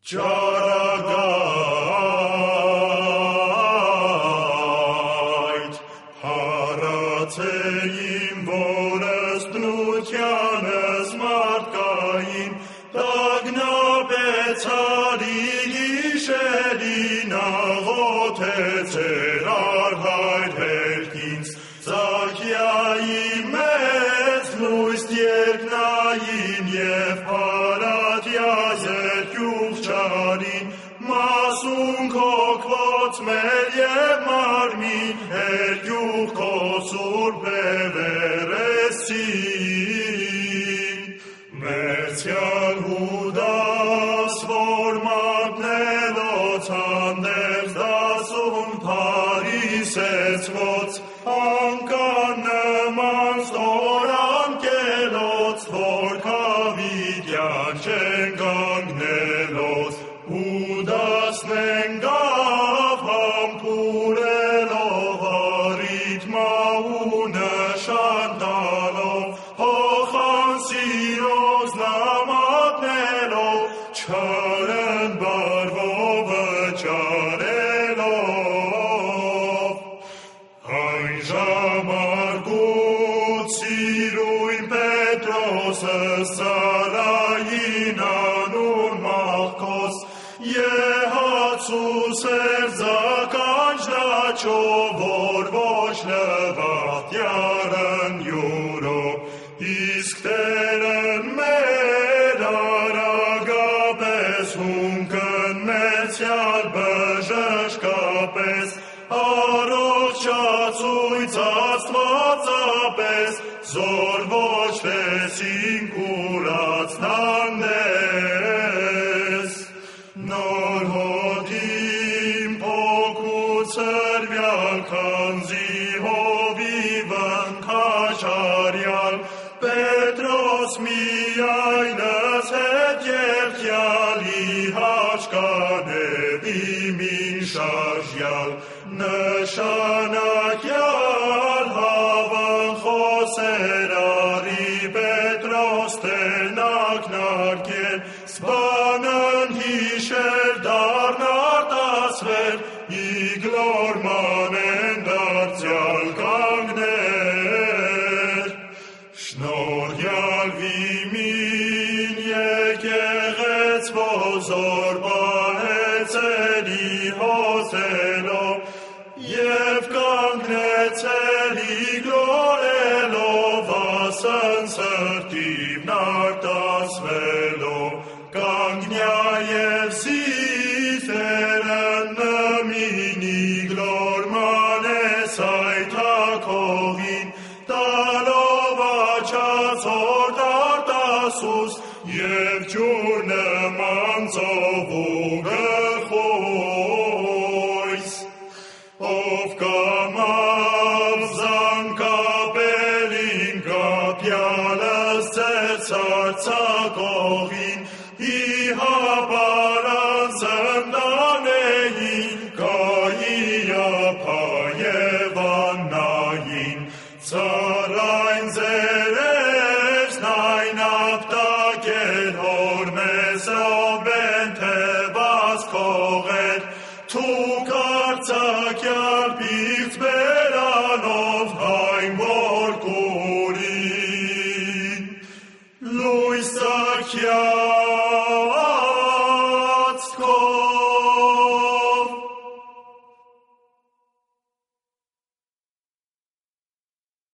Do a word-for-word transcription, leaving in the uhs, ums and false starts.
Ճարագայթ հարացեիմ, որս բնությանս մարդկային, տագնապեցարի գիշերին աղոթեցեր արհայր հերքինց, Ծագյայի մեծ լույստ երկնային և փարատյա զերքյուղ չարին, մասունք հոգվոց մեր և մարմին, հերքյուղ քո սուրբ էվերեսին։ Մերձյալ Հուդաս, որ մատնելով հանդերձ դասուն Փարիսեցվոց, անկան նման ստոր անկելոց, որ քավիդյան չեն կանգնելոց, Հուդասն ընկավ համբուրելով առիթմա ու նշան տալով, փոխան սիրոց նամակներով, չարն բարվովը ճարելով։ Այն ժամարկուց սիրույն Պետրոսը Սարային անուն մաղքոս, Եհացուս էր ձականջ լաչով, որ ոչ լվատյարն յուրով, իսկ Տերն մեր արագապես, հունկն մեծյալ բժշկապես, առողջացույց Աստվածապես, զոր ոչ վեսին կուրացնանդես։ Նոր հոդիմ փոքուց սրվյալ, քանզի հովիվն քաշարյալ, Պետրոս միայնս հետ երկյալի հաճկանևի մին շարժյալ, նշանակյալ հավան խոսեր արի Պետրոս տերնակնարկել, սպանն հիշեր դառնարտասվեր, իգլոր մանեն դարձյալ կանգներ։ Շնորհյալ վիմին եկեղեցվո զոր պահեցերի հոսելով, և կանգնեցել իգլորելով, ասն սրտիվն արտասվելով, կանգնյա և սիթերն նմին իգլոր մանես այթակողին, տալով աչած հորդ արտասուս, և ջուր նման ծովու գխոյս, ով կամավ զանկապելին, կապյալս ծեր ցարցակողին, ի հապա